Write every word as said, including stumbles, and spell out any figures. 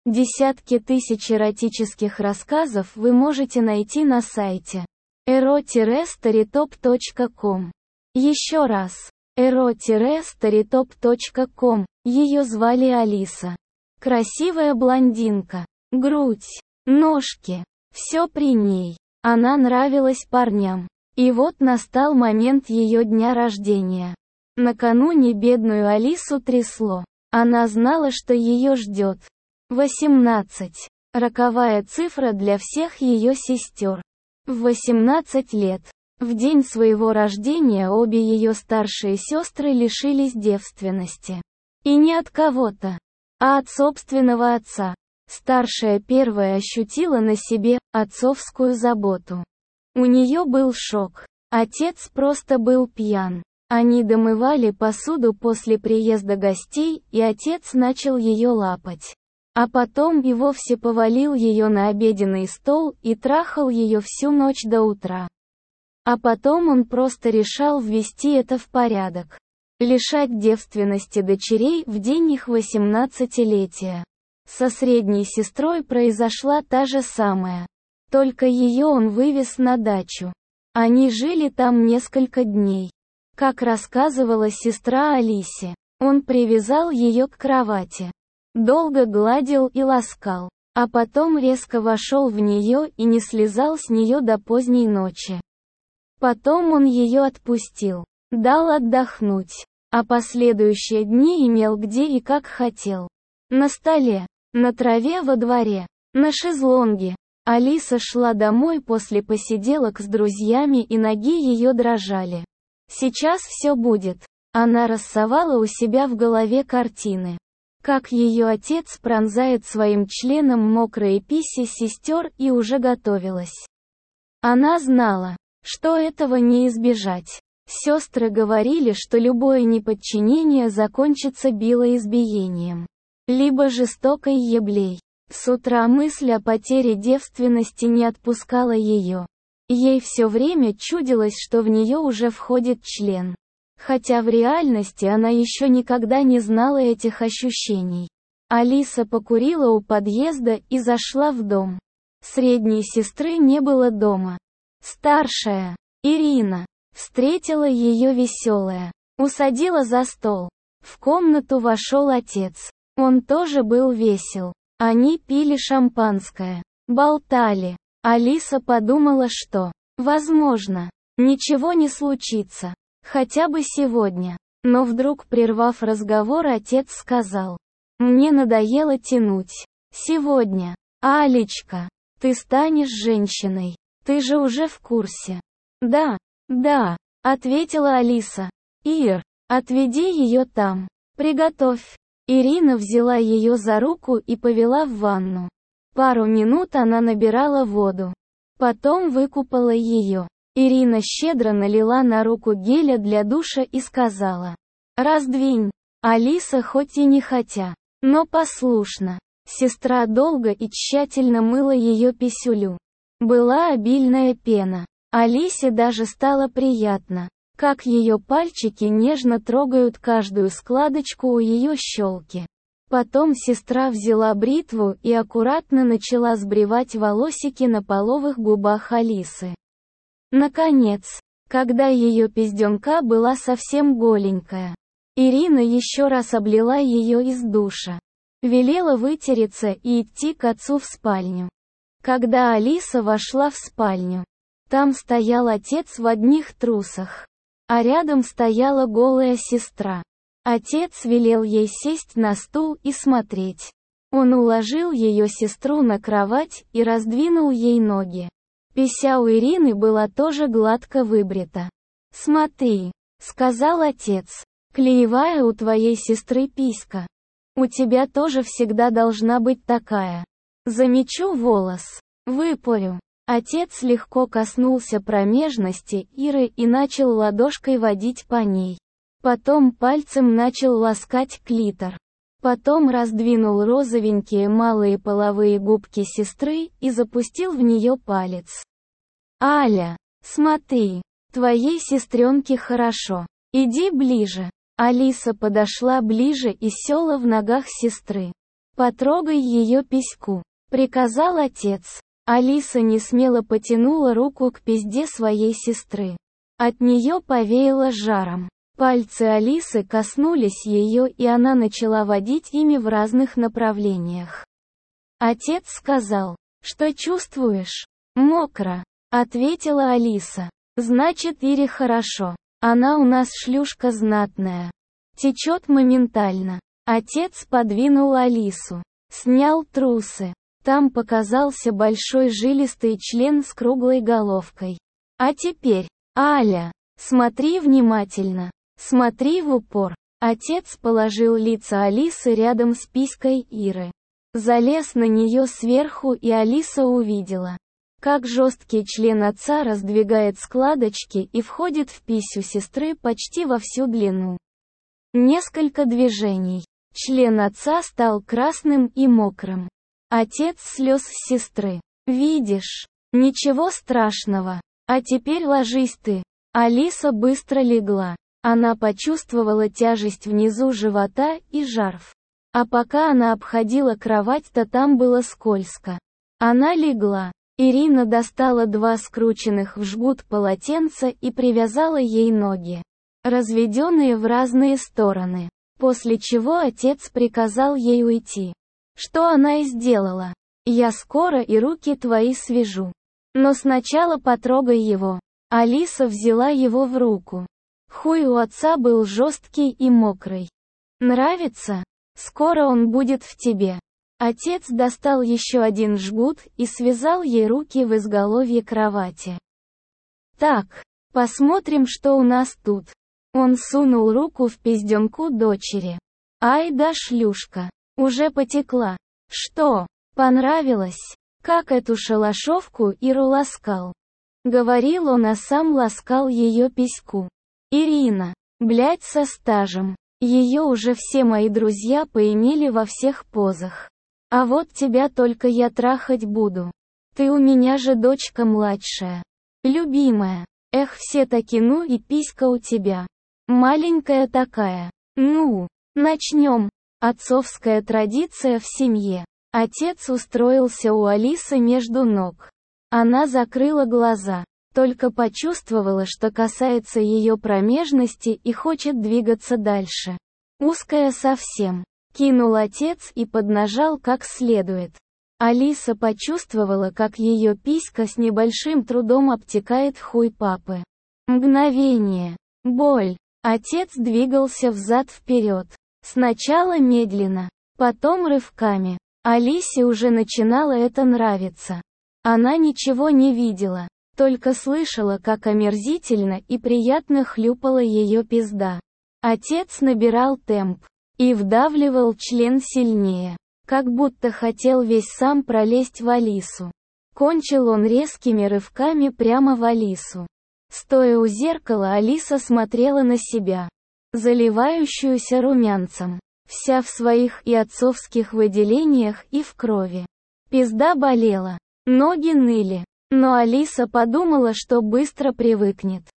Десятки тысяч эротических рассказов вы можете найти на сайте эро старитоп точка ком. Еще раз. эро старитоп точка ком. Ее звали Алиса. Красивая блондинка. Грудь. Ножки. Все при ней. Она нравилась парням. И вот настал момент ее дня рождения. Накануне бедную Алису трясло. Она знала, что ее ждет. восемнадцать. Роковая цифра для всех ее сестер. В восемнадцать лет, в день своего рождения, обе ее старшие сестры лишились девственности. И не от кого-то, а от собственного отца. Старшая первая ощутила на себе отцовскую заботу. У нее был шок. Отец просто был пьян. Они домывали посуду после приезда гостей, и отец начал ее лапать. А потом и вовсе повалил ее на обеденный стол и трахал ее всю ночь до утра. А потом он просто решал ввести это в порядок. Лишать девственности дочерей в день их восемнадцатилетия. Со средней сестрой произошла та же самая. Только ее он вывез на дачу. Они жили там несколько дней. Как рассказывала сестра Алисе, он привязал ее к кровати. Долго гладил и ласкал, а потом резко вошел в нее и не слезал с нее до поздней ночи. Потом он ее отпустил, дал отдохнуть, а последующие дни имел где и как хотел. На столе, на траве во дворе, на шезлонге. Алиса шла домой после посиделок с друзьями, и ноги ее дрожали. Сейчас все будет. Она рассовала у себя в голове картины. Как ее отец пронзает своим членом мокрые писи сестер, и уже готовилась. Она знала, что этого не избежать. Сестры говорили, что любое неподчинение закончится билоизбиением. Либо жестокой еблей. С утра мысль о потере девственности не отпускала ее. Ей все время чудилось, что в нее уже входит член. Хотя в реальности она еще никогда не знала этих ощущений. Алиса покурила у подъезда и зашла в дом. Средней сестры не было дома. Старшая, Ирина, встретила ее веселая. Усадила за стол. В комнату вошел отец. Он тоже был весел. Они пили шампанское. Болтали. Алиса подумала, что, возможно, ничего не случится. Хотя бы сегодня. Но вдруг, прервав разговор, отец сказал: «Мне надоело тянуть. Сегодня. Алечка, ты станешь женщиной. Ты же уже в курсе». «Да, да», — ответила Алиса. «Ир, отведи ее там. Приготовь». Ирина взяла ее за руку и повела в ванну. Пару минут она набирала воду. Потом выкупала ее. Ирина щедро налила на руку геля для душа и сказала: «Раздвинь». Алиса хоть и не хотя, но послушно. Сестра долго и тщательно мыла ее писюлю. Была обильная пена. Алисе даже стало приятно, как ее пальчики нежно трогают каждую складочку у ее щелки. Потом сестра взяла бритву и аккуратно начала сбривать волосики на половых губах Алисы. Наконец, когда ее пизденка была совсем голенькая, Ирина еще раз облила ее из душа. Велела вытереться и идти к отцу в спальню. Когда Алиса вошла в спальню, там стоял отец в одних трусах, а рядом стояла голая сестра. Отец велел ей сесть на стул и смотреть. Он уложил ее сестру на кровать и раздвинул ей ноги. Пися у Ирины была тоже гладко выбрита. «Смотри», — сказал отец, — «клеевая у твоей сестры писька. У тебя тоже всегда должна быть такая. Замечу волос. Выпорю». Отец легко коснулся промежности Иры и начал ладошкой водить по ней. Потом пальцем начал ласкать клитор. Потом раздвинул розовенькие малые половые губки сестры и запустил в нее палец. «Аля, смотри, твоей сестренке хорошо. Иди ближе». Алиса подошла ближе и села в ногах сестры. «Потрогай ее письку», — приказал отец. Алиса несмело потянула руку к пизде своей сестры. От нее повеяло жаром. Пальцы Алисы коснулись ее, и она начала водить ими в разных направлениях. Отец сказал: «Что чувствуешь?» «Мокро», — ответила Алиса. «Значит, Ире хорошо. Она у нас шлюшка знатная. Течет моментально». Отец подвинул Алису. Снял трусы. Там показался большой жилистый член с круглой головкой. «А теперь, Аля, смотри внимательно. Смотри в упор». Отец положил лицо Алисы рядом с писькой Иры. Залез на нее сверху, и Алиса увидела, как жесткий член отца раздвигает складочки и входит в писю сестры почти во всю длину. Несколько движений. Член отца стал красным и мокрым. Отец слез с сестры. «Видишь? Ничего страшного. А теперь ложись ты». Алиса быстро легла. Она почувствовала тяжесть внизу живота и жар. А пока она обходила кровать, то там было скользко. Она легла. Ирина достала два скрученных в жгут полотенца и привязала ей ноги, разведенные в разные стороны. После чего отец приказал ей уйти. Что она и сделала. «Я скоро и руки твои свяжу. Но сначала потрогай его». Алиса взяла его в руку. Хуй у отца был жесткий и мокрый. «Нравится? Скоро он будет в тебе». Отец достал еще один жгут и связал ей руки в изголовье кровати. «Так, посмотрим, что у нас тут». Он сунул руку в пизденку дочери. «Ай да шлюшка. Уже потекла. Что, понравилось? Как эту шалашовку Иру ласкал?» Говорил он, а сам ласкал ее письку. «Ирина, блядь, со стажем. Ее уже все мои друзья поимели во всех позах. А вот тебя только я трахать буду. Ты у меня же дочка младшая. Любимая. Эх, все таки, ну и писька у тебя. Маленькая такая. Ну, начнем». Отцовская традиция в семье. Отец устроился у Алисы между ног. Она закрыла глаза. Только почувствовала, что касается ее промежности и хочет двигаться дальше. Узкая совсем. Кинул отец и поднажал как следует. Алиса почувствовала, как ее писька с небольшим трудом обтекает в хуй папы. Мгновение. Боль. Отец двигался взад-вперед. Сначала медленно, потом рывками. Алисе уже начинало это нравиться. Она ничего не видела, только слышала, как омерзительно и приятно хлюпала ее пизда. Отец набирал темп и вдавливал член сильнее, как будто хотел весь сам пролезть в Алису. Кончил он резкими рывками прямо в Алису. Стоя у зеркала, Алиса смотрела на себя, заливающуюся румянцем, вся в своих и отцовских выделениях и в крови. Пизда болела, ноги ныли, но Алиса подумала, что быстро привыкнет.